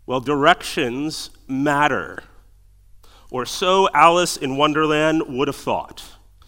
Well, directions matter, or so Alice in Wonderland would have thought.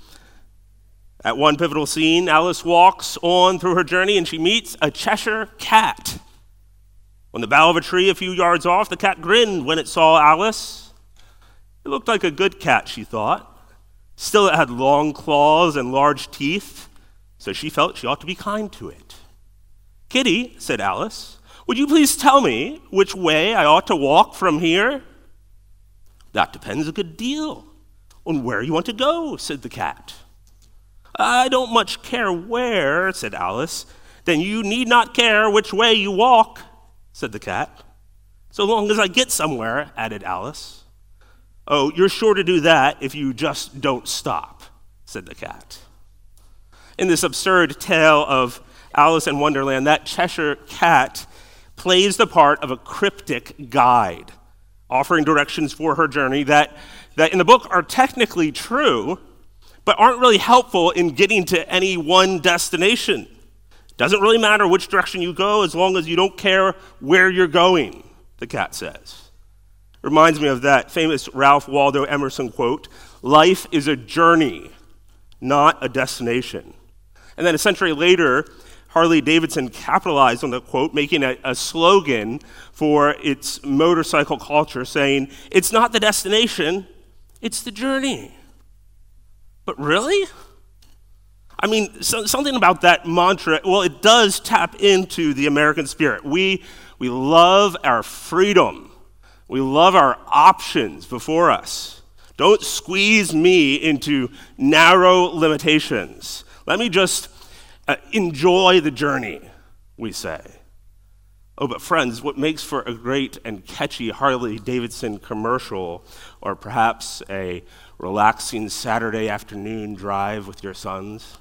At one pivotal scene, Alice walks on through her journey and she meets a Cheshire cat. On the bough of a tree a few yards off, the cat grinned when it saw Alice. It looked like a good cat, she thought. Still, it had long claws and large teeth, so she felt she ought to be kind to it. "Kitty," said Alice, "would you please tell me which way I ought to walk from here?" "That depends a good deal on where you want to go," said the cat. "I don't much care where," said Alice. "Then you need not care which way you walk," said the cat. "So long as I get somewhere," added Alice. "Oh, you're sure to do that if you just don't stop," said the cat. In this absurd tale of Alice in Wonderland, that Cheshire cat plays the part of a cryptic guide, offering directions for her journey that in the book are technically true, but aren't really helpful in getting to any one destination. It doesn't really matter which direction you go as long as you don't care where you're going, the cat says. Reminds me of that famous Ralph Waldo Emerson quote, "Life is a journey, not a destination." And then a century later, Harley-Davidson capitalized on the quote, making a slogan for its motorcycle culture, saying, "It's not the destination, it's the journey." But really? I mean, something about that mantra, well, it does tap into the American spirit. We love our freedom. We love our options before us. Don't squeeze me into narrow limitations. Let me just enjoy the journey, we say. Oh, but friends, what makes for a great and catchy Harley-Davidson commercial, or perhaps a relaxing Saturday afternoon drive with your sons,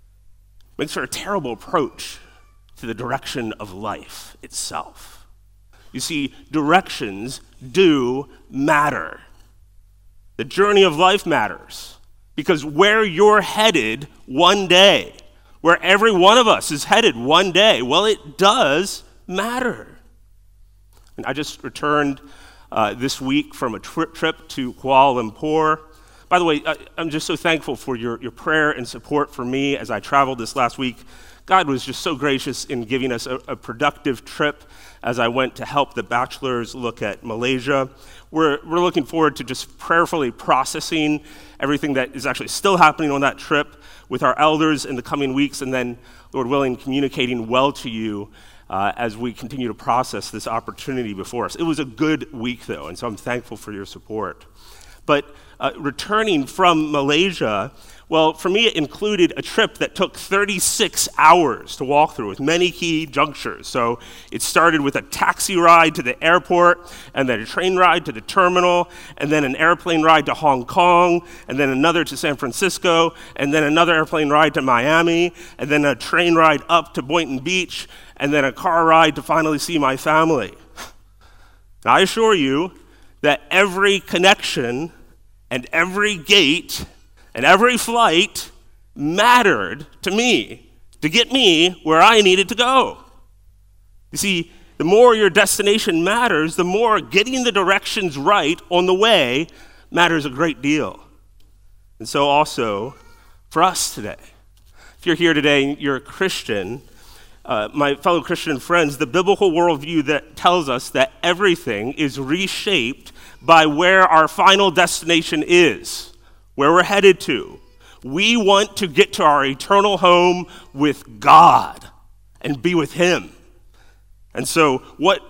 makes for a terrible approach to the direction of life itself. You see, directions do matter. The journey of life matters because where you're headed one day, where every one of us is headed one day, well, it does matter. And I just returned this week from a trip to Kuala Lumpur. By the way, I'm just so thankful for your prayer and support for me as I traveled this last week. God was just so gracious in giving us a productive trip as I went to help the bachelors look at Malaysia. We're looking forward to just prayerfully processing everything that is actually still happening on that trip with our elders in the coming weeks, and then, Lord willing, communicating well to you as we continue to process this opportunity before us. It was a good week, though, and so I'm thankful for your support. But returning from Malaysia, well, for me, it included a trip that took 36 hours to walk through with many key junctures. So it started with a taxi ride to the airport, and then a train ride to the terminal, and then an airplane ride to Hong Kong, and then another to San Francisco, and then another airplane ride to Miami, and then a train ride up to Boynton Beach, and then a car ride to finally see my family. Now, I assure you that every connection and every gate and every flight mattered to me to get me where I needed to go. You see, the more your destination matters, the more getting the directions right on the way matters a great deal. And so also for us today. If you're here today and you're a Christian, my fellow Christian friends, the biblical worldview that tells us that everything is reshaped by where our final destination is, where we're headed to. We want to get to our eternal home with God and be with Him. And so what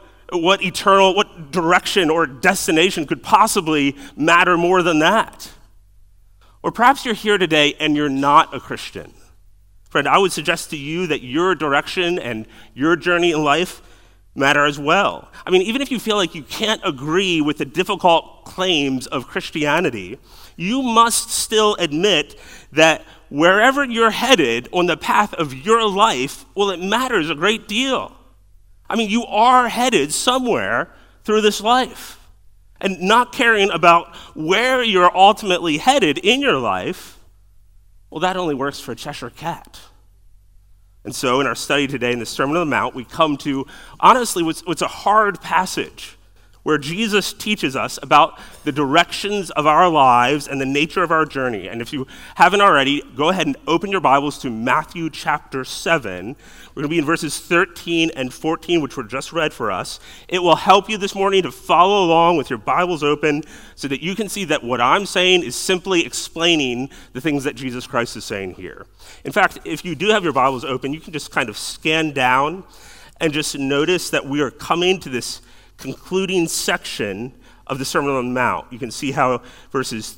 direction or destination could possibly matter more than that? Or perhaps you're here today and you're not a Christian. Friend, I would suggest to you that your direction and your journey in life matter as well. I mean, even if you feel like you can't agree with the difficult claims of Christianity, you must still admit that wherever you're headed on the path of your life, well, it matters a great deal. I mean, you are headed somewhere through this life. And not caring about where you're ultimately headed in your life, well, that only works for a Cheshire cat. And so in our study today in the Sermon on the Mount, we come to, honestly, what's a hard passage. where Jesus teaches us about the directions of our lives and the nature of our journey. And if you haven't already, go ahead and open your Bibles to Matthew chapter 7. We're going to be in verses 13 and 14, which were just read for us. It will help you this morning to follow along with your Bibles open so that you can see that what I'm saying is simply explaining the things that Jesus Christ is saying here. In fact, if you do have your Bibles open, you can just kind of scan down and just notice that we are coming to this concluding section of the Sermon on the Mount. You can see how verses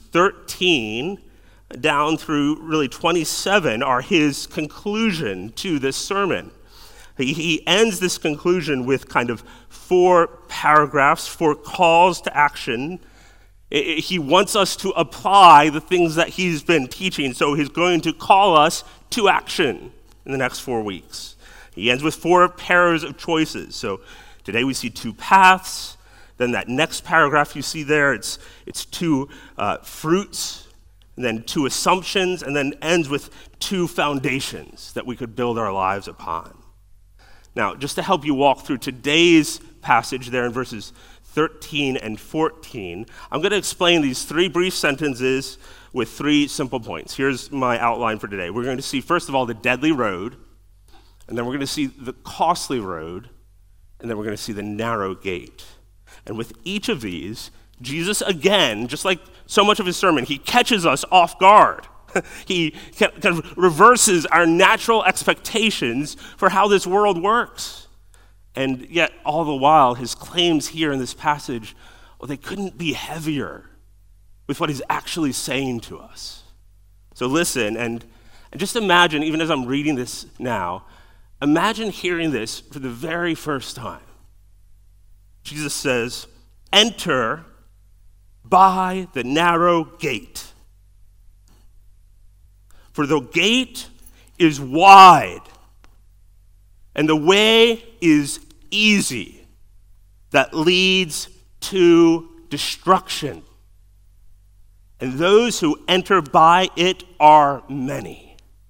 13 down through really 27 are his conclusion to this sermon. He ends this conclusion with kind of 4 paragraphs, 4 calls to action. He wants us to apply the things that he's been teaching, so he's going to call us to action in the next 4 weeks. He ends with 4 pairs of choices. So today we see 2 paths. Then that next paragraph you see there, it's 2 fruits, and then 2 assumptions, and then ends with 2 foundations that we could build our lives upon. Now, just to help you walk through today's passage there in verses 13 and 14, I'm going to explain these 3 brief sentences with 3 simple points. Here's my outline for today. We're going to see, first of all, the deadly road, and then we're going to see the costly road, and then we're going to see the narrow gate. And with each of these, Jesus, again, just like so much of his sermon, he catches us off guard. He kind of reverses our natural expectations for how this world works. And yet, all the while, his claims here in this passage, well, they couldn't be heavier with what he's actually saying to us. So listen, and just imagine, even as I'm reading this now, imagine hearing this for the very first time. Jesus says, "Enter by the narrow gate. For the gate is wide, and the way is easy that leads to destruction. And those who enter by it are many.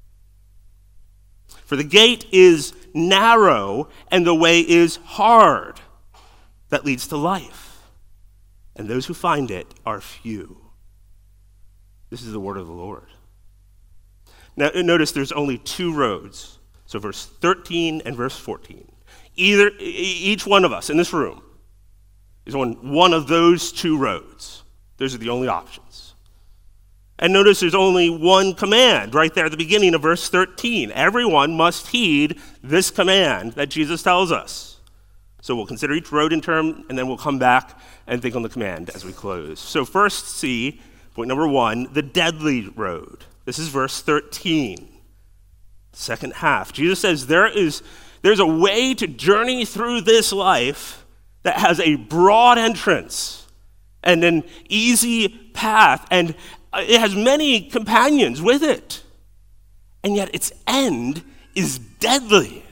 For the gate is narrow, and the way is hard that leads to life. And those who find it are few." This is the word of the Lord. Now, notice there's only 2 roads. So verse 13 and verse 14. Each one of us in this room is on one of those 2 roads. Those are the only options. And notice there's only one command right there at the beginning of verse 13. Everyone must heed this command that Jesus tells us. So we'll consider each road in turn, and then we'll come back and think on the command as we close. So first see, point number 1, the deadly road. This is verse 13, second half. Jesus says there's a way to journey through this life that has a broad entrance and an easy path, and it has many companions with it. And yet its end is deadly.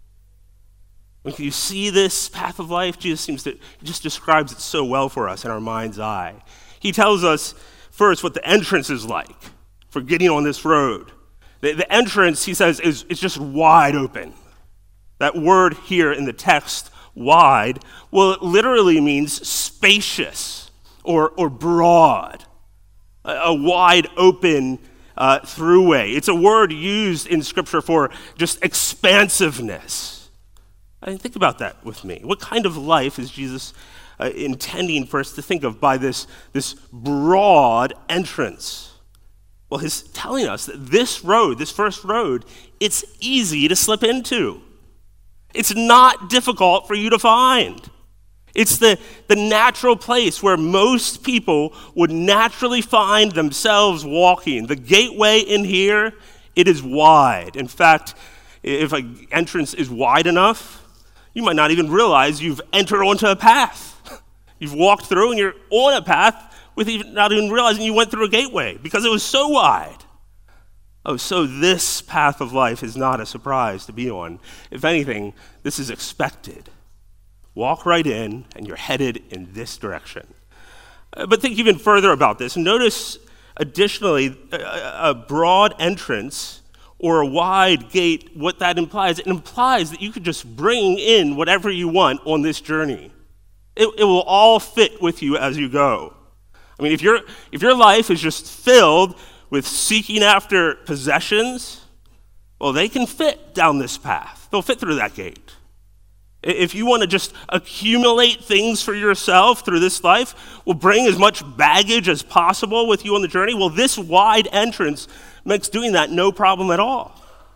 When you see this path of life, Jesus just describes it so well for us in our mind's eye. He tells us first what the entrance is like for getting on this road. The entrance, he says, is just wide open. That word here in the text, wide, well, it literally means spacious or broad. A wide open throughway. It's a word used in Scripture for just expansiveness. I mean, think about that with me. What kind of life is Jesus intending for us to think of by this broad entrance? Well, he's telling us that this road, this first road, it's easy to slip into. It's not difficult for you to find. It's the natural place where most people would naturally find themselves walking. The gateway in here, it is wide. In fact, if an entrance is wide enough, you might not even realize you've entered onto a path. You've walked through and you're on a path with not even realizing you went through a gateway because it was so wide. Oh, so this path of life is not a surprise to be on. If anything, this is expected. Walk right in, and you're headed in this direction. But think even further about this. Notice, additionally, a broad entrance or a wide gate, what that implies. It implies that you could just bring in whatever you want on this journey. It will all fit with you as you go. I mean, if your life is just filled with seeking after possessions, well, they can fit down this path. They'll fit through that gate. If you want to just accumulate things for yourself through this life, will bring as much baggage as possible with you on the journey, well, this wide entrance makes doing that no problem at all.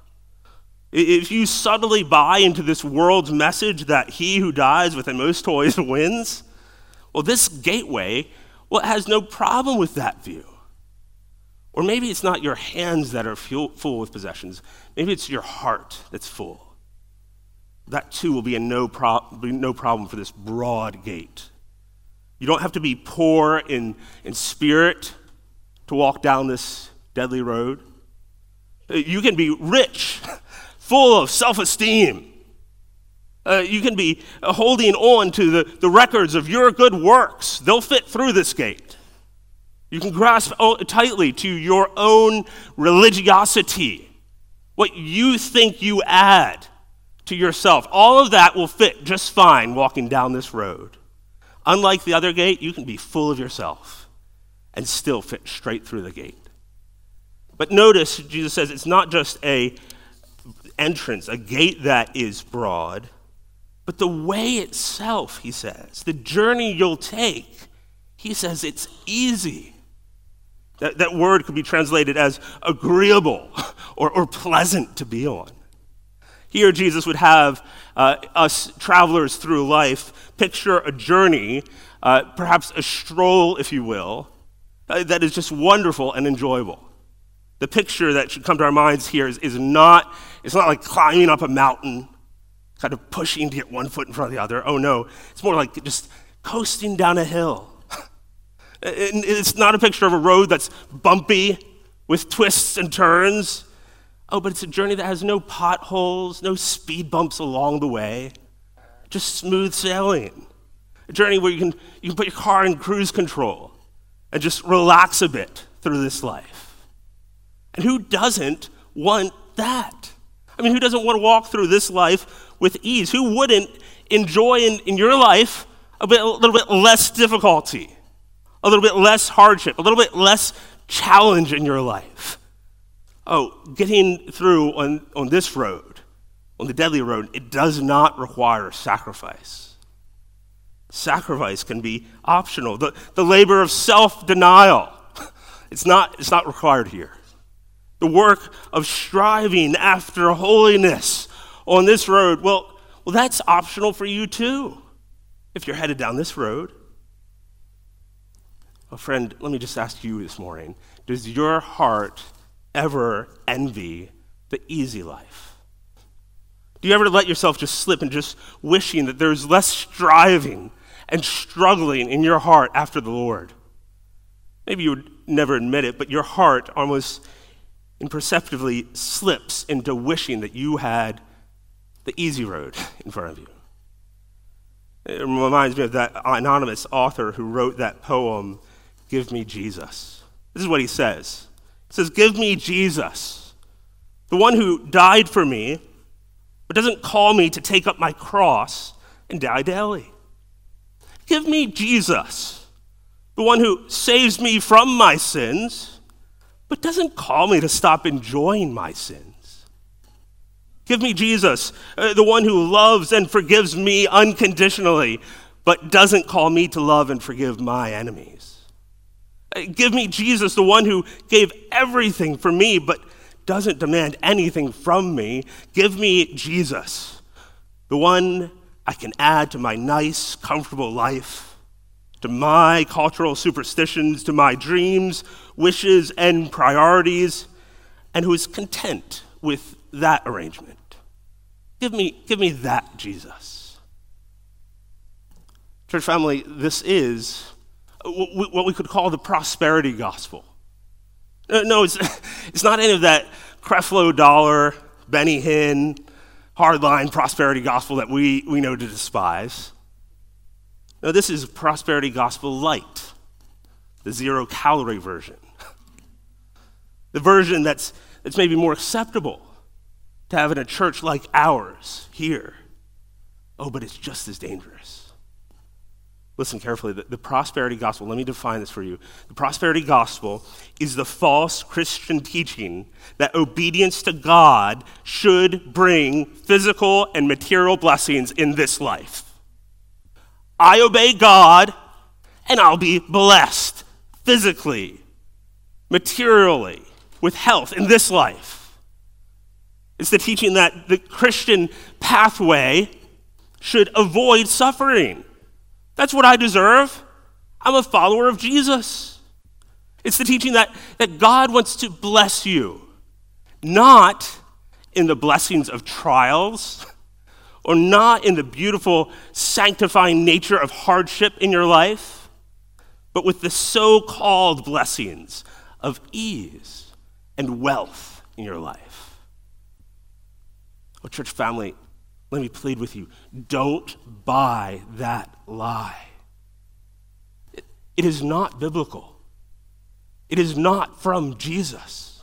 If you subtly buy into this world's message that he who dies with the most toys wins, well, this gateway, well, it has no problem with that view. Or maybe it's not your hands that are full with possessions. Maybe it's your heart that's full. That too will be no problem for this broad gate. You don't have to be poor in spirit to walk down this deadly road. You can be rich, full of self-esteem. You can be holding on to the records of your good works. They'll fit through this gate. You can grasp tightly to your own religiosity, what you think you add to yourself. All of that will fit just fine walking down this road. Unlike the other gate, you can be full of yourself and still fit straight through the gate. But notice, Jesus says it's not just a entrance, a gate that is broad, but the way itself, he says, the journey you'll take, he says it's easy. That word could be translated as agreeable or pleasant to be on. Here, Jesus would have us travelers through life picture a journey, perhaps a stroll, if you will, that is just wonderful and enjoyable. The picture that should come to our minds here is not like climbing up a mountain, kind of pushing to get one foot in front of the other. Oh no, it's more like just coasting down a hill. It's not a picture of a road that's bumpy with twists and turns. Oh, but it's a journey that has no potholes, no speed bumps along the way, just smooth sailing. A journey where you can put your car in cruise control and just relax a bit through this life. And who doesn't want that? I mean, who doesn't want to walk through this life with ease? Who wouldn't enjoy in your life a little bit less difficulty, a little bit less hardship, a little bit less challenge in your life? Oh, getting through on this road, on the deadly road, it does not require sacrifice. Sacrifice can be optional. The labor of self-denial, it's not required here. The work of striving after holiness on this road, well, that's optional for you too, if you're headed down this road. Well, friend, let me just ask you this morning, does your heart ever envy the easy life? Do you ever let yourself just slip and just wishing that there's less striving and struggling in your heart after the Lord? Maybe you would never admit it, but your heart almost imperceptibly slips into wishing that you had the easy road in front of you. It reminds me of that anonymous author who wrote that poem, Give Me Jesus. This is what he says. He says, give me Jesus, the one who died for me, but doesn't call me to take up my cross and die daily. Give me Jesus, the one who saves me from my sins, but doesn't call me to stop enjoying my sins. Give me Jesus, the one who loves and forgives me unconditionally, but doesn't call me to love and forgive my enemies. Give me Jesus, the one who gave everything for me, but doesn't demand anything from me. Give me Jesus, the one I can add to my nice, comfortable life, to my cultural superstitions, to my dreams, wishes, and priorities, and who is content with that arrangement. Give me that Jesus. Church family, this is what we could call the prosperity gospel. No, it's not any of that Creflo Dollar, Benny Hinn, hardline prosperity gospel that we know to despise. No, this is prosperity gospel light, the 0-calorie version. The version that's maybe more acceptable to have in a church like ours here. Oh, but it's just as dangerous. Listen carefully. The prosperity gospel, let me define this for you. The prosperity gospel is the false Christian teaching that obedience to God should bring physical and material blessings in this life. I obey God, and I'll be blessed physically, materially, with health in this life. It's the teaching that the Christian pathway should avoid suffering. That's what I deserve. I'm a follower of Jesus. It's the teaching that God wants to bless you, not in the blessings of trials, or not in the beautiful sanctifying nature of hardship in your life, but with the so-called blessings of ease and wealth in your life. Oh, church family, let me plead with you. Don't buy that lie. It is not biblical. It is not from Jesus.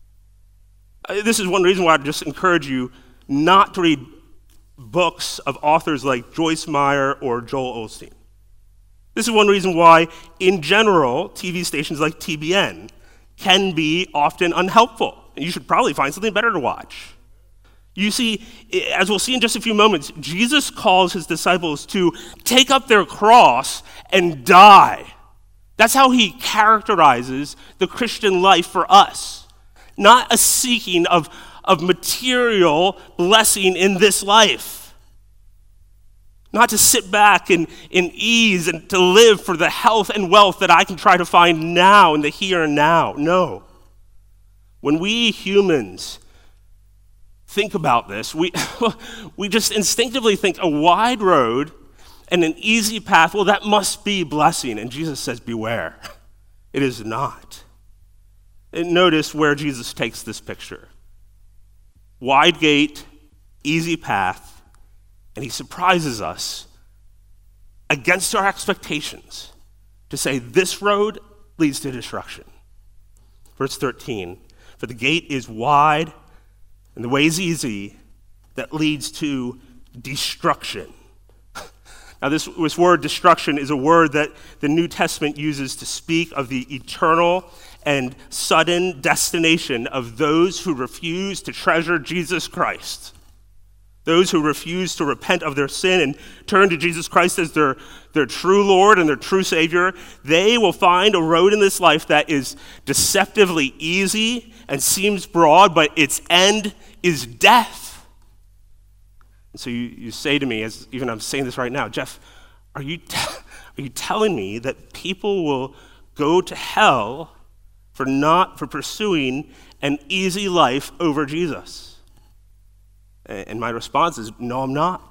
This is one reason why I just encourage you not to read books of authors like Joyce Meyer or Joel Osteen. This is one reason why, in general, TV stations like TBN can be often unhelpful. And you should probably find something better to watch. You see, as we'll see in just a few moments, Jesus calls his disciples to take up their cross and die. That's how he characterizes the Christian life for us. Not a seeking of material blessing in this life. Not to sit back in ease and to live for the health and wealth that I can try to find now in the here and now. No. When we humans think about this, we just instinctively think a wide road and an easy path, well, that must be blessing. And Jesus says, beware. It is not. And notice where Jesus takes this picture. Wide gate, easy path, and he surprises us against our expectations to say this road leads to destruction. Verse 13, for the gate is wide and the way is easy that leads to destruction. Now, this word destruction is a word that the New Testament uses to speak of the eternal and sudden destination of those who refuse to treasure Jesus Christ. Those who refuse to repent of their sin and turn to Jesus Christ as their true Lord and their true Savior, they will find a road in this life that is deceptively easy and seems broad, but its end is death. And so you say to me, as even I'm saying this right now, Jeff, are you telling me that people will go to hell for pursuing an easy life over Jesus? And my response is, no, I'm not.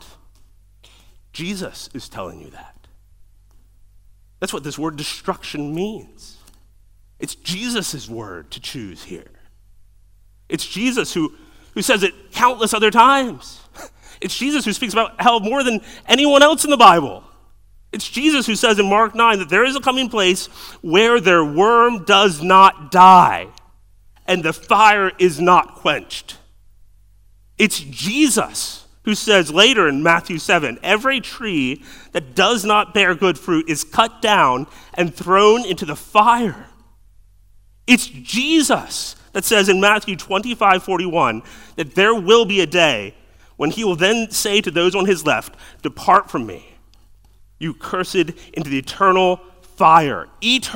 Jesus is telling you that. That's what this word destruction means. It's Jesus' word to choose here. It's Jesus who says it countless other times. It's Jesus who speaks about hell more than anyone else in the Bible. It's Jesus who says in Mark 9 that there is a coming place where their worm does not die and the fire is not quenched. It's Jesus who says later in Matthew 7, every tree that does not bear good fruit is cut down and thrown into the fire. It's Jesus that says in Matthew 25:41 that there will be a day when he will then say to those on his left, depart from me, you cursed, into the eternal fire,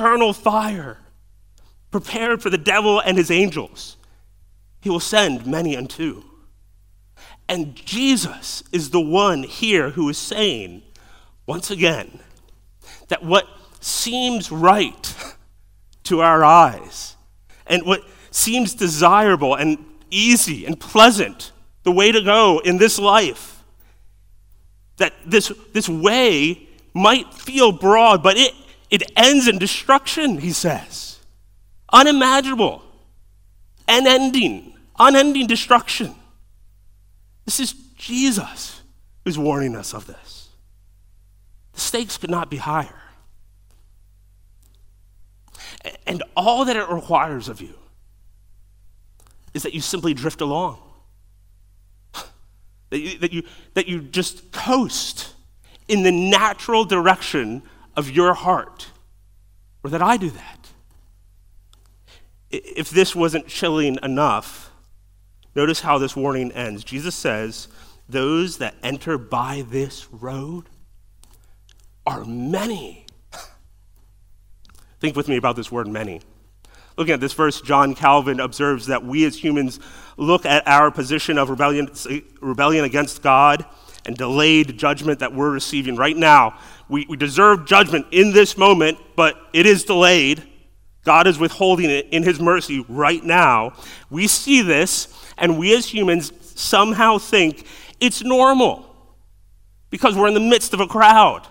prepared for the devil and his angels. He will send many unto. And Jesus is the one here who is saying, once again, that what seems right to our eyes and what seems desirable and easy and pleasant, the way to go in this life, that this way might feel broad, but it ends in destruction, he says. Unimaginable, unending destruction. This is Jesus who's warning us of this. The stakes could not be higher. And all that it requires of you is that you simply drift along. That you just coast in the natural direction of your heart, or that I do that? If this wasn't chilling enough, notice how this warning ends. Jesus says, those that enter by this road are many. Think with me about this word many. Looking at this verse, John Calvin observes that we as humans look at our position of rebellion against God and delayed judgment that we're receiving right now. We deserve judgment in this moment, but it is delayed. God is withholding it in his mercy right now. We see this, and we as humans somehow think it's normal because we're in the midst of a crowd.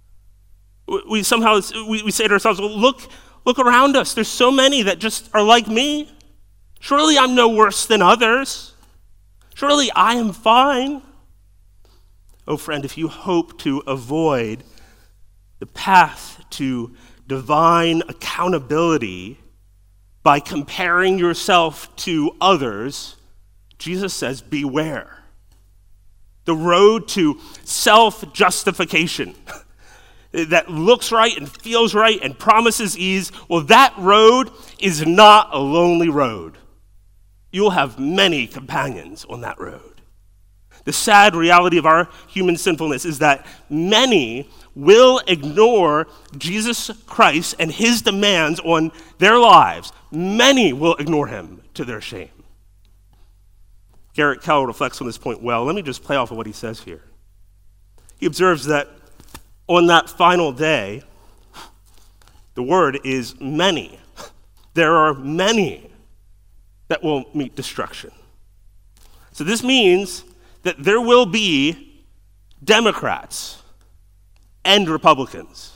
We say to ourselves, well, look around us. There's so many that just are like me. Surely I'm no worse than others. Surely I am fine. Oh, friend, if you hope to avoid the path to divine accountability by comparing yourself to others, Jesus says, beware. The road to self-justification that looks right and feels right and promises ease, well, that road is not a lonely road. You'll have many companions on that road. The sad reality of our human sinfulness is that many will ignore Jesus Christ and his demands on their lives. Many will ignore him to their shame. Garrett Kell reflects on this point well. Let me just play off of what he says here. He observes that on that final day, the word is many. There are many that will meet destruction. So this means that there will be Democrats and Republicans.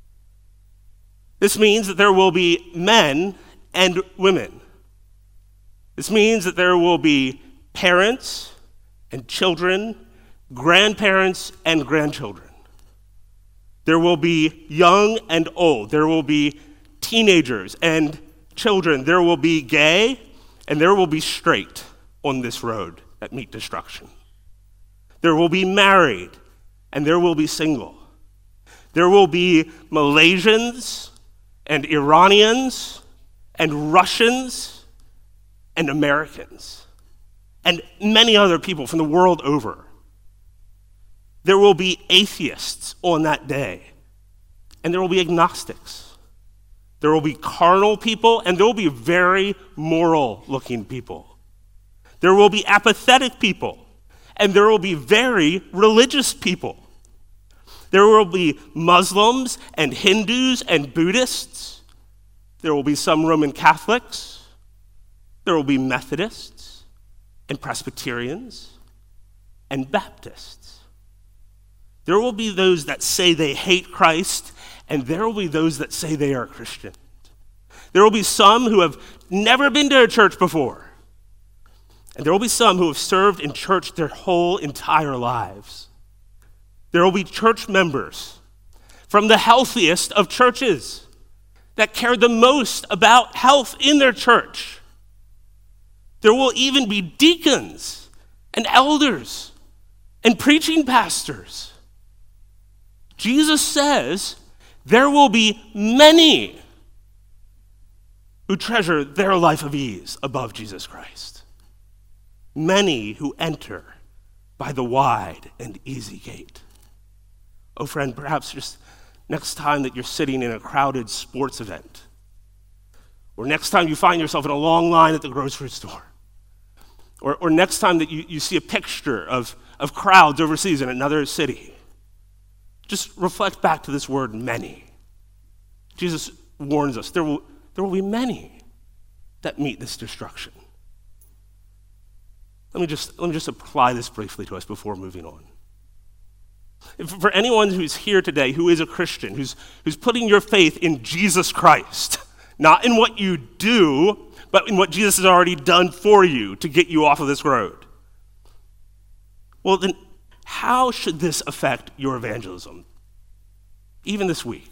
This means that there will be men and women. This means that there will be parents and children, grandparents and grandchildren. There will be young and old. There will be teenagers and children. There will be gay and there will be straight on this road that meet destruction. There will be married and there will be single. There will be Malaysians and Iranians and Russians and Americans and many other people from the world over. There will be atheists on that day, and there will be agnostics. There will be carnal people, and there will be very moral-looking people. There will be apathetic people, and there will be very religious people. There will be Muslims and Hindus and Buddhists. There will be some Roman Catholics. There will be Methodists and Presbyterians and Baptists. There will be those that say they hate Christ, and there will be those that say they are Christian. There will be some who have never been to a church before, and there will be some who have served in church their whole entire lives. There will be church members from the healthiest of churches that care the most about health in their church. There will even be deacons and elders and preaching pastors. Jesus says there will be many who treasure their life of ease above Jesus Christ. Many who enter by the wide and easy gate. Oh, friend, perhaps just next time that you're sitting in a crowded sports event, or next time you find yourself in a long line at the grocery store, or next time that you see a picture of crowds overseas in another city, just reflect back to this word, many. Jesus warns us there will be many that meet this destruction. Let me just apply this briefly to us before moving on. For anyone who's here today who is a Christian, who's putting your faith in Jesus Christ, not in what you do, but in what Jesus has already done for you to get you off of this road. Well, then how should this affect your evangelism, even this week?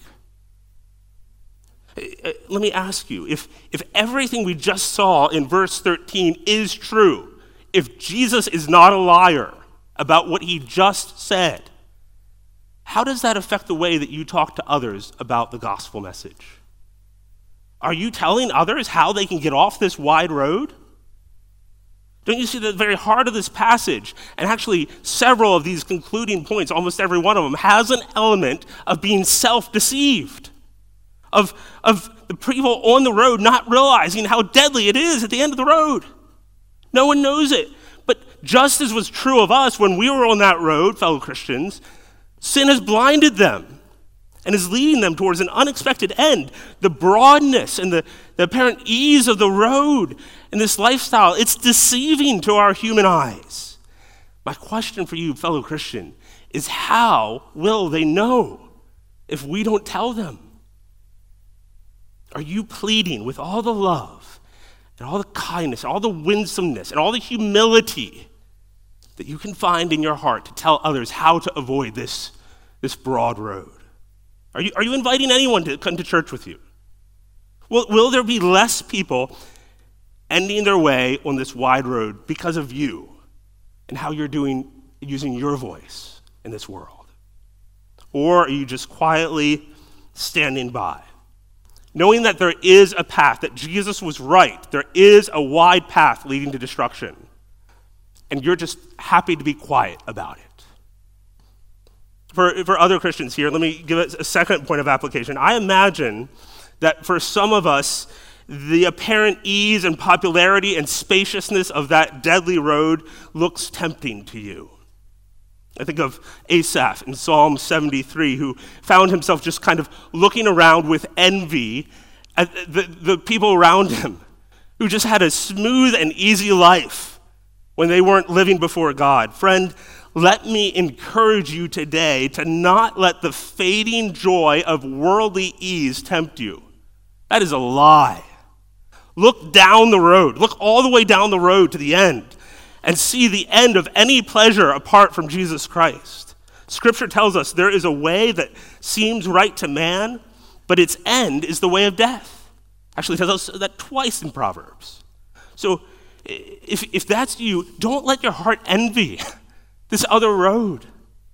Let me ask you, if everything we just saw in verse 13 is true, if Jesus is not a liar about what he just said, how does that affect the way that you talk to others about the gospel message? Are you telling others how they can get off this wide road? Don't you see the very heart of this passage, and actually several of these concluding points, almost every one of them, has an element of being self-deceived, of the people on the road not realizing how deadly it is at the end of the road. No one knows it. But just as was true of us when we were on that road, fellow Christians, sin has blinded them and is leading them towards an unexpected end. The broadness and the apparent ease of the road and this lifestyle, it's deceiving to our human eyes. My question for you, fellow Christian, is how will they know if we don't tell them? Are you pleading with all the love and all the kindness and all the winsomeness and all the humility that you can find in your heart to tell others how to avoid this broad road? Are you inviting anyone to come to church with you? Will there be less people ending their way on this wide road because of you and how you're using your voice in this world? Or are you just quietly standing by, knowing that there is a path, that Jesus was right, there is a wide path leading to destruction, and you're just happy to be quiet about it? For other Christians here, let me give it a second point of application. I imagine that for some of us, the apparent ease and popularity and spaciousness of that deadly road looks tempting to you. I think of Asaph in Psalm 73, who found himself just kind of looking around with envy at the people around him, who just had a smooth and easy life when they weren't living before God. Friend, let me encourage you today to not let the fading joy of worldly ease tempt you. That is a lie. Look down the road. Look all the way down the road to the end and see the end of any pleasure apart from Jesus Christ. Scripture tells us there is a way that seems right to man, but its end is the way of death. Actually, it tells us that twice in Proverbs. So if that's you, don't let your heart envy this other road.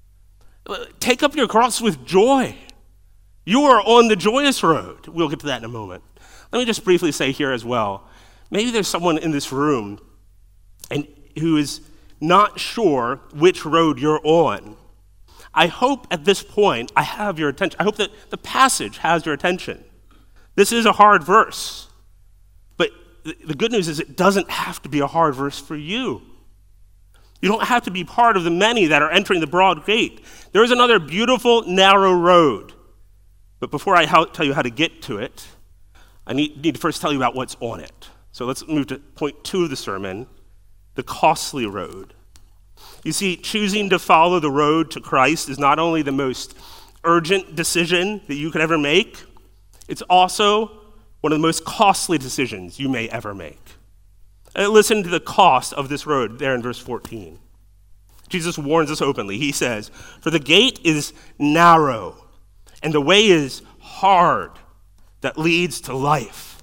Take up your cross with joy. You are on the joyous road. We'll get to that in a moment. Let me just briefly say here as well, maybe there's someone in this room and who is not sure which road you're on. I hope at this point I have your attention. I hope that the passage has your attention. This is a hard verse, but the good news is it doesn't have to be a hard verse for you. You don't have to be part of the many that are entering the broad gate. There is another beautiful, narrow road. But before I tell you how to get to it, I need to first tell you about what's on it. So let's move to point 2 of the sermon, the costly road. You see, choosing to follow the road to Christ is not only the most urgent decision that you could ever make, it's also one of the most costly decisions you may ever make. Listen to the cost of this road there in verse 14. Jesus warns us openly. He says, "For the gate is narrow, and the way is hard that leads to life,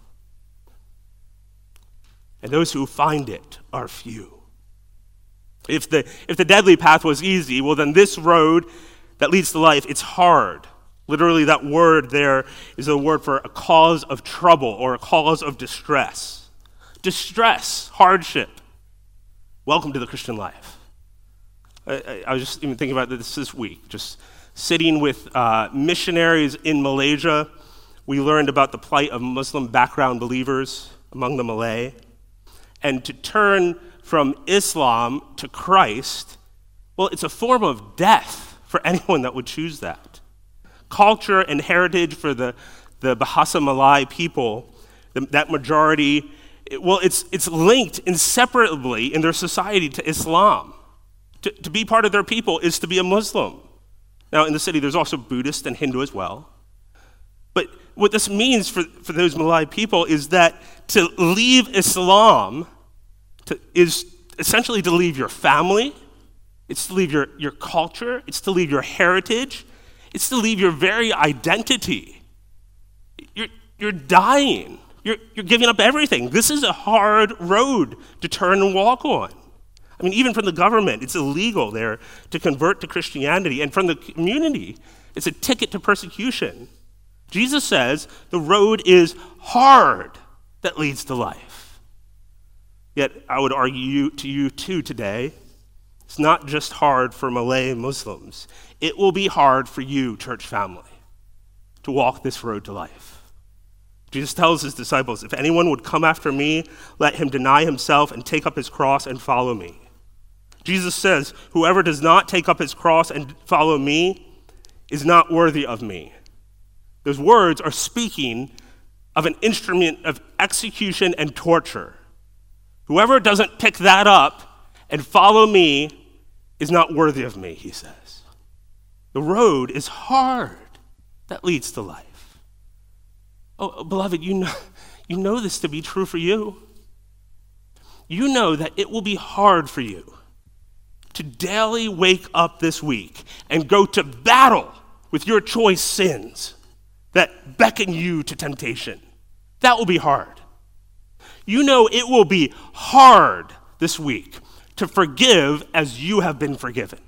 and those who find it are few." If the deadly path was easy, well then this road that leads to life, it's hard. Literally that word there is a word for a cause of trouble or a cause of distress. Distress, hardship. Welcome to the Christian life. I was just even thinking about this week, just sitting with missionaries in Malaysia. We learned about the plight of Muslim background believers among the Malay. And to turn from Islam to Christ, well, it's a form of death for anyone that would choose that. Culture and heritage for the Bahasa Malay people, that majority, well, it's linked inseparably in their society to Islam. To be part of their people is to be a Muslim. Now, in the city, there's also Buddhist and Hindu as well. But what this means for those Malay people is that to leave Islam is essentially to leave your family, it's to leave your culture, it's to leave your heritage, it's to leave your very identity. You're dying. You're giving up everything. This is a hard road to turn and walk on. I mean, even from the government, it's illegal there to convert to Christianity. And from the community, it's a ticket to persecution. Jesus says the road is hard that leads to life. Yet I would argue to you too today, it's not just hard for Malay Muslims. It will be hard for you, church family, to walk this road to life. Jesus tells his disciples, if anyone would come after me, let him deny himself and take up his cross and follow me. Jesus says, whoever does not take up his cross and follow me is not worthy of me. Those words are speaking of an instrument of execution and torture. Whoever doesn't pick that up and follow me is not worthy of me, he says. The road is hard that leads to life. Oh, beloved, you know this to be true for you. You know that it will be hard for you to daily wake up this week and go to battle with your choice sins that beckon you to temptation. That will be hard. You know it will be hard this week to forgive as you have been forgiven.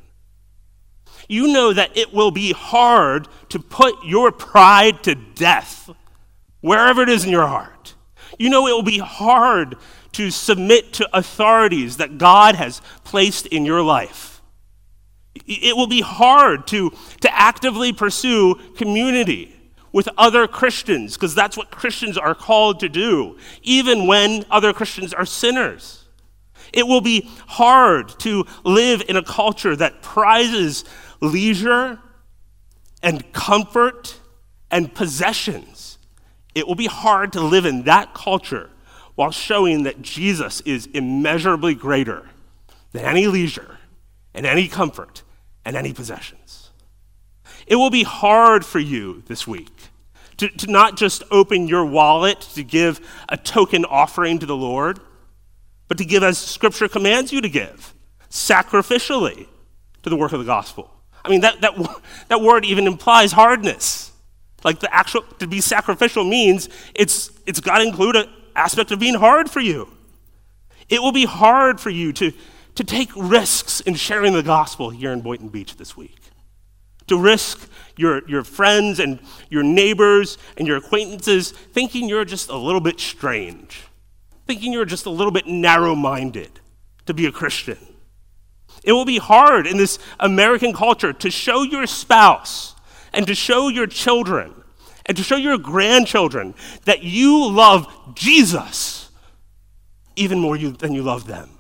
You know that it will be hard to put your pride to death wherever it is in your heart. You know it will be hard to submit to authorities that God has placed in your life. It will be hard to actively pursue community with other Christians, because that's what Christians are called to do, even when other Christians are sinners. It will be hard to live in a culture that prizes leisure and comfort and possessions. It will be hard to live in that culture while showing that Jesus is immeasurably greater than any leisure and any comfort and any possessions. It will be hard for you this week to not just open your wallet to give a token offering to the Lord, but to give as Scripture commands you to give, sacrificially to the work of the gospel. I mean, that word even implies hardness. Like the actual, to be sacrificial means it's got to include an aspect of being hard for you. It will be hard for you to take risks in sharing the gospel here in Boynton Beach this week. To risk your friends and your neighbors and your acquaintances thinking you're just a little bit strange, thinking you're just a little bit narrow-minded to be a Christian. It will be hard in this American culture to show your spouse and to show your children and to show your grandchildren that you love Jesus even more than you love them.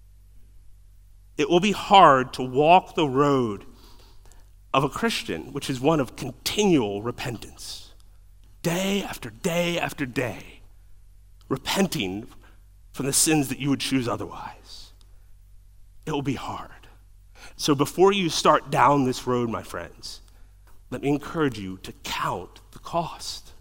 It will be hard to walk the road of a Christian, which is one of continual repentance, day after day after day, repenting from the sins that you would choose otherwise. It will be hard. So before you start down this road, my friends, let me encourage you to count the cost.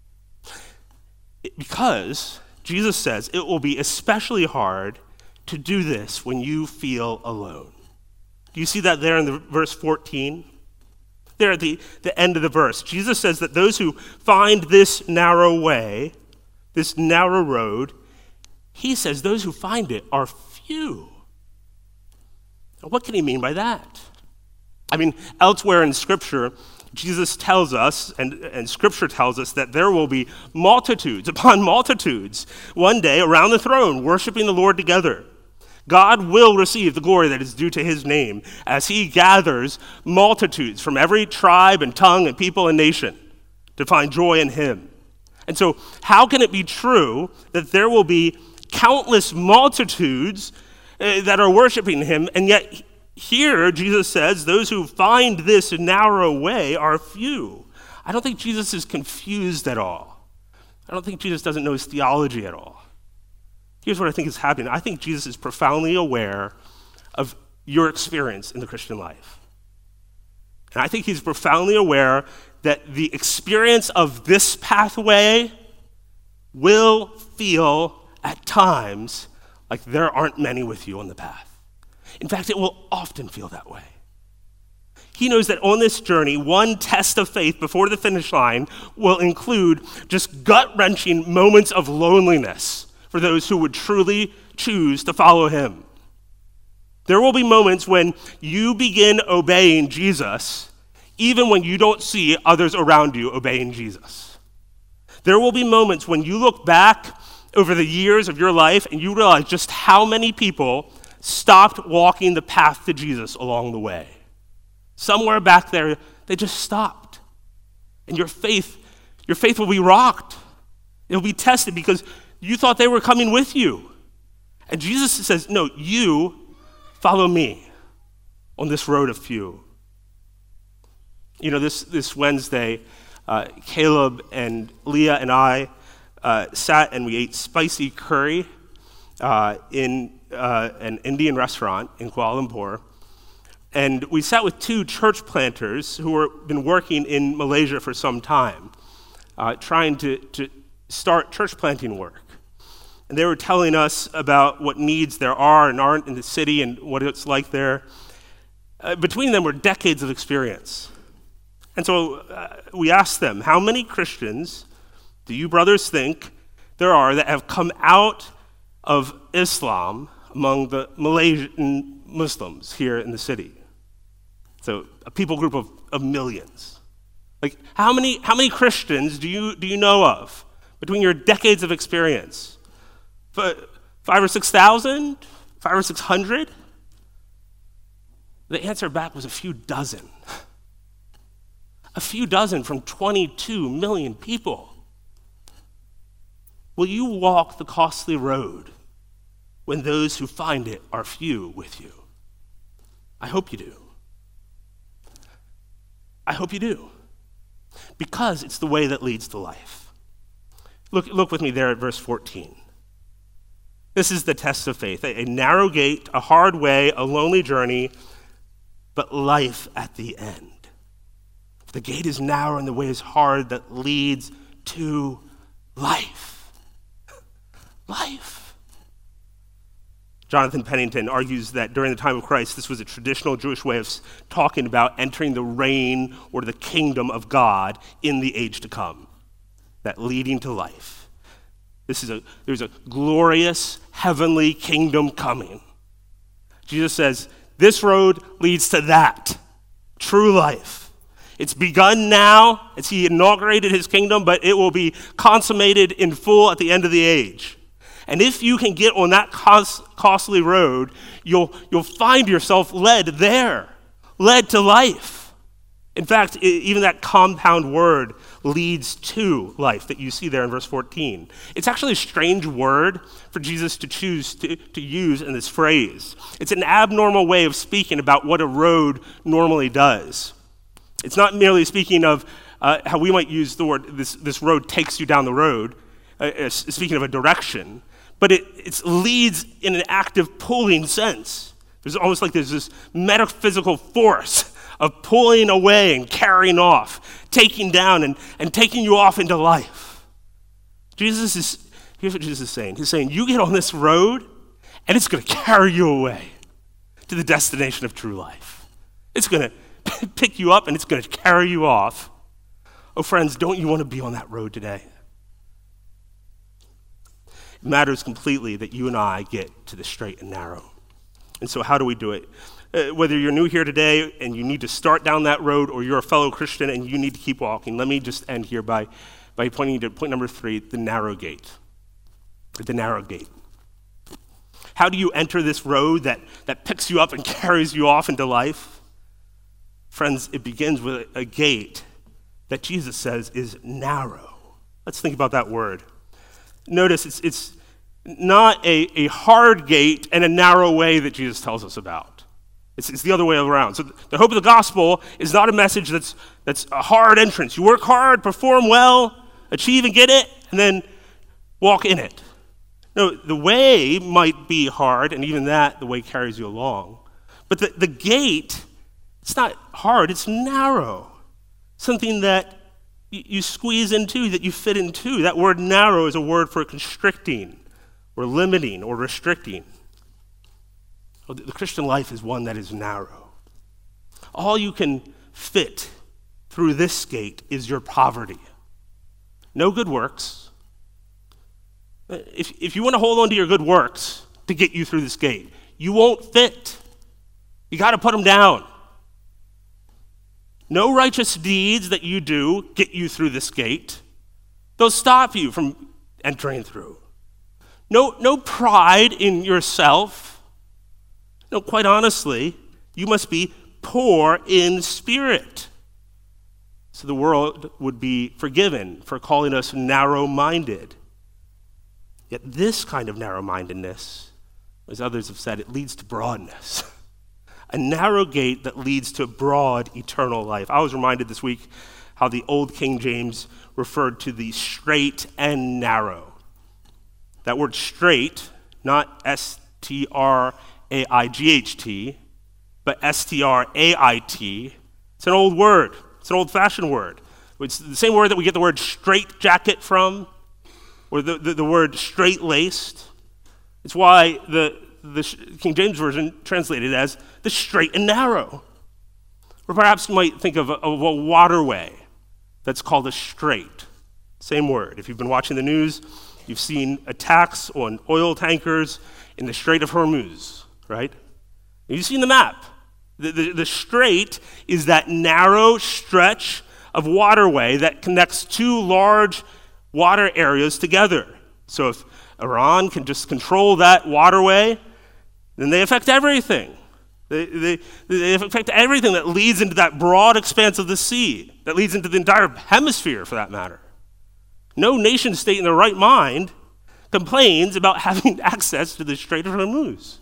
Because Jesus says it will be especially hard to do this when you feel alone. Do you see that there in verse 14? There at the end of the verse, Jesus says that those who find this narrow way, this narrow road, he says those who find it are few. Now, what can he mean by that? I mean, elsewhere in Scripture, Jesus tells us, and Scripture tells us, that there will be multitudes upon multitudes one day around the throne worshiping the Lord together. God will receive the glory that is due to his name as he gathers multitudes from every tribe and tongue and people and nation to find joy in him. And so how can it be true that there will be countless multitudes that are worshiping him, and yet here Jesus says those who find this narrow way are few? I don't think Jesus is confused at all. I don't think Jesus doesn't know his theology at all. Here's what I think is happening. I think Jesus is profoundly aware of your experience in the Christian life. And I think he's profoundly aware that the experience of this pathway will feel at times like there aren't many with you on the path. In fact, it will often feel that way. He knows that on this journey, one test of faith before the finish line will include just gut-wrenching moments of loneliness for those who would truly choose to follow him. There will be moments when you begin obeying Jesus, even when you don't see others around you obeying Jesus. There will be moments when you look back over the years of your life and you realize just how many people stopped walking the path to Jesus along the way. Somewhere back there, they just stopped. And your faith will be rocked. It'll be tested because you thought they were coming with you. And Jesus says, no, you follow me on this road of few. You know, this Wednesday, Caleb and Leah and I sat and we ate spicy curry in an Indian restaurant in Kuala Lumpur. And we sat with two church planters who have been working in Malaysia for some time, trying to start church planting work. And they were telling us about what needs there are and aren't in the city and what it's like there. Between them were decades of experience. And so we asked them, how many Christians do you brothers think there are that have come out of Islam among the Malaysian Muslims here in the city? So a people group of millions. Like how many Christians do you know of between your decades of experience? 5 or 6,000? 5 or 600? The answer back was a few dozen. A few dozen from 22 million people. Will you walk the costly road when those who find it are few with you? I hope you do. I hope you do. Because it's the way that leads to life. Look with me there at verse 14. This is the test of faith. A narrow gate, a hard way, a lonely journey, but life at the end. The gate is narrow and the way is hard that leads to life. Life. Jonathan Pennington argues that during the time of Christ, this was a traditional Jewish way of talking about entering the reign or the kingdom of God in the age to come, that leading to life. There's a glorious heavenly kingdom coming. Jesus says, this road leads to that, true life. It's begun now as he inaugurated his kingdom, but it will be consummated in full at the end of the age. And if you can get on that costly road, you'll find yourself led there, led to life. In fact, even that compound word leads to life that you see there in verse 14. It's actually a strange word for Jesus to choose to use in this phrase. It's an abnormal way of speaking about what a road normally does. It's not merely speaking of how we might use the word, this road takes you down the road, speaking of a direction, but it leads in an active pulling sense. There's almost like there's this metaphysical force of pulling away and carrying off, taking down and taking you off into life. Here's what Jesus is saying. He's saying, you get on this road, and it's going to carry you away to the destination of true life. It's going to pick you up, and it's going to carry you off. Oh, friends, don't you want to be on that road today? It matters completely that you and I get to the straight and narrow. And so how do we do it? Whether you're new here today and you need to start down that road, or you're a fellow Christian and you need to keep walking, let me just end here by pointing to point number 3, the narrow gate. The narrow gate. How do you enter this road that picks you up and carries you off into life? Friends, it begins with a gate that Jesus says is narrow. Let's think about that word. Notice it's not a hard gate and a narrow way that Jesus tells us about. It's the other way around. So the hope of the gospel is not a message that's a hard entrance. You work hard, perform well, achieve and get it, and then walk in it. No, the way might be hard, and even that, the way carries you along. But the gate, it's not hard, it's narrow. Something that you squeeze into, that you fit into. That word narrow is a word for constricting, or limiting, or restricting. The Christian life is one that is narrow. All you can fit through this gate is your poverty. No good works. If you want to hold on to your good works to get you through this gate, you won't fit. You got to put them down. No righteous deeds that you do get you through this gate. They'll stop you from entering through. No pride in yourself. No, quite honestly, you must be poor in spirit. So the world would be forgiven for calling us narrow-minded. Yet this kind of narrow-mindedness, as others have said, it leads to broadness. A narrow gate that leads to broad eternal life. I was reminded this week how the old King James referred to the straight and narrow. That word straight, not S-T-R-A-I-G-H-T, but S-T-R-A-I-T. It's an old word. It's an old-fashioned word. It's the same word that we get the word straight jacket from, or the word straight-laced. It's why the King James Version translated as the straight and narrow. Or perhaps you might think of a waterway that's called a strait. Same word. If you've been watching the news, you've seen attacks on oil tankers in the Strait of Hormuz, right? You've seen the map. The strait is that narrow stretch of waterway that connects two large water areas together. So if Iran can just control that waterway, then they affect everything. They affect everything that leads into that broad expanse of the sea, that leads into the entire hemisphere for that matter. No nation state in their right mind complains about having access to the Strait of Hormuz.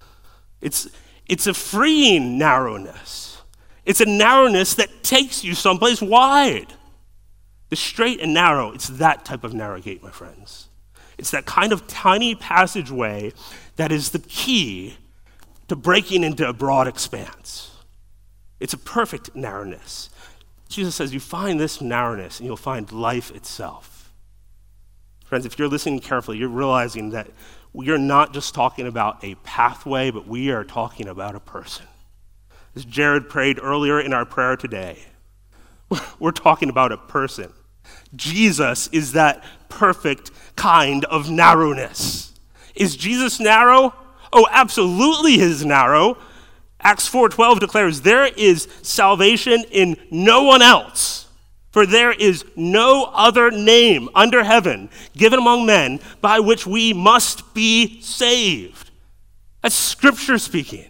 It's a freeing narrowness. It's a narrowness that takes you someplace wide. The straight and narrow, it's that type of narrow gate, my friends. It's that kind of tiny passageway that is the key to breaking into a broad expanse. It's a perfect narrowness. Jesus says you find this narrowness and you'll find life itself. Friends, if you're listening carefully, you're realizing that we are not just talking about a pathway, but we are talking about a person. As Jared prayed earlier in our prayer today, we're talking about a person. Jesus is that perfect kind of narrowness. Is Jesus narrow? Oh, absolutely he is narrow. Acts 4:12 declares, there is salvation in no one else, for there is no other name under heaven given among men by which we must be saved. That's Scripture speaking.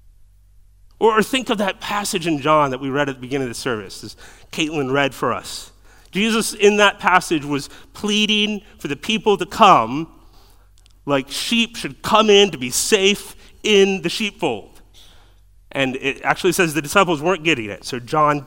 Or think of that passage in John that we read at the beginning of the service, as Caitlin read for us. Jesus in that passage was pleading for the people to come like sheep should come in to be safe in the sheepfold. And it actually says the disciples weren't getting it. So John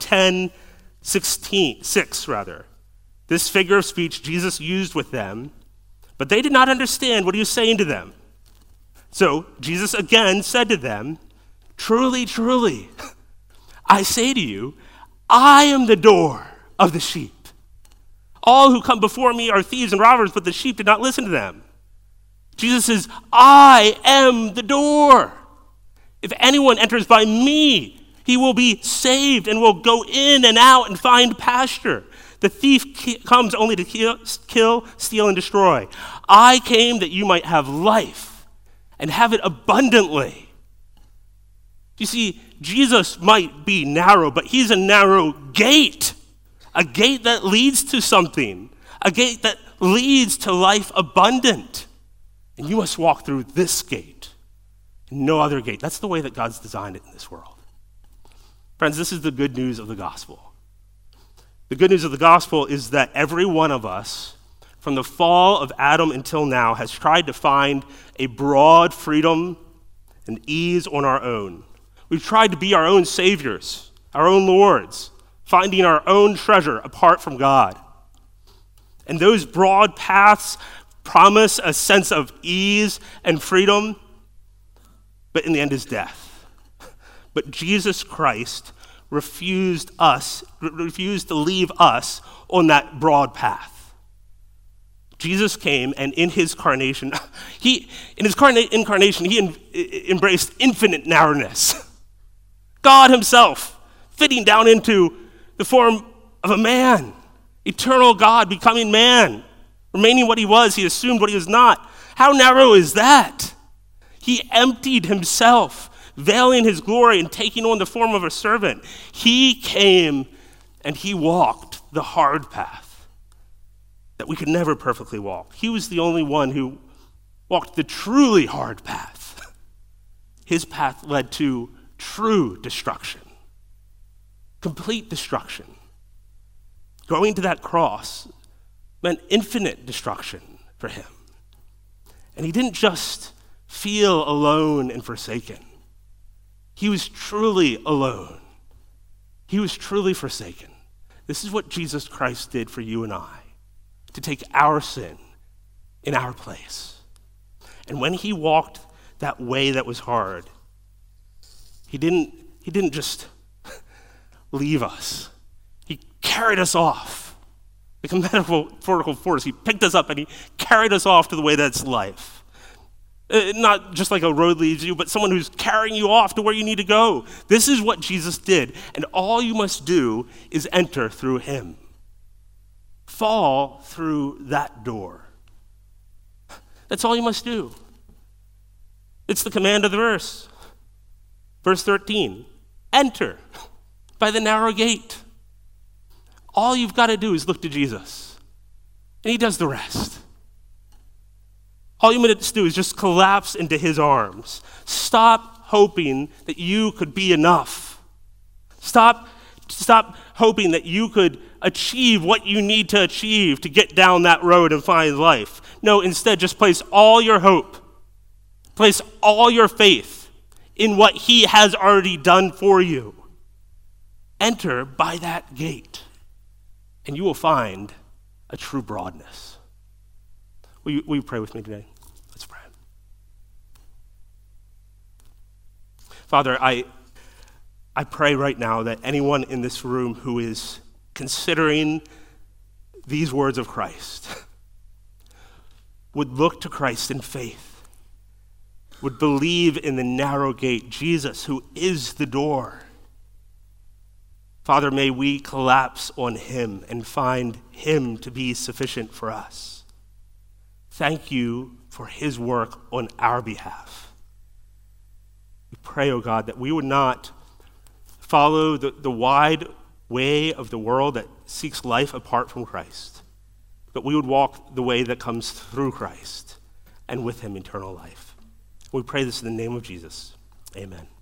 10:6. This figure of speech Jesus used with them, but they did not understand what he was saying to them. So Jesus again said to them, truly, truly, I say to you, I am the door of the sheep. All who come before me are thieves and robbers, but the sheep did not listen to them. Jesus says, I am the door. If anyone enters by me, he will be saved and will go in and out and find pasture. The thief comes only to kill, steal, and destroy. I came that you might have life and have it abundantly. You see, Jesus might be narrow, but he's a narrow gate. A gate that leads to something. A gate that leads to life abundant. And you must walk through this gate. No other gate. That's the way that God's designed it in this world. Friends, this is the good news of the gospel. The good news of the gospel is that every one of us, from the fall of Adam until now, has tried to find a broad freedom and ease on our own. We've tried to be our own saviors, our own lords, finding our own treasure apart from God. And those broad paths promise a sense of ease and freedom, but in the end is death. But Jesus Christ refused to leave us on that broad path. Jesus came, and in his incarnation, he embraced infinite narrowness. God himself fitting down into the form of a man, eternal God becoming man, remaining what he was, he assumed what he was not. How narrow is that? He emptied himself, veiling his glory and taking on the form of a servant. He came and he walked the hard path that we could never perfectly walk. He was the only one who walked the truly hard path. His path led to true destruction, complete destruction. Going to that cross meant infinite destruction for him. And he didn't just feel alone and forsaken. He was truly alone. He was truly forsaken. This is what Jesus Christ did for you and I, to take our sin in our place. And when he walked that way that was hard, he didn't just leave us. He carried us off. Like a metaphorical force, he picked us up and he carried us off to the way that's life. Not just like a road leads you, but someone who's carrying you off to where you need to go. This is what Jesus did, and all you must do is enter through him. Fall through that door. That's all you must do. It's the command of the verse. Verse 13, enter by the narrow gate. All you've got to do is look to Jesus, and he does the rest. All you must do is just collapse into his arms. Stop hoping that you could be enough. Stop hoping that you could achieve what you need to achieve to get down that road and find life. No, instead, just place all your hope, place all your faith in what he has already done for you. Enter by that gate, and you will find a true broadness. Will you pray with me today? Let's pray. Father, I pray right now that anyone in this room who is considering these words of Christ would look to Christ in faith, would believe in the narrow gate, Jesus, who is the door. Father, may we collapse on him and find him to be sufficient for us. Thank you for his work on our behalf. We pray, oh God, that we would not follow the wide way of the world that seeks life apart from Christ, but we would walk the way that comes through Christ and with him eternal life. We pray this in the name of Jesus. Amen.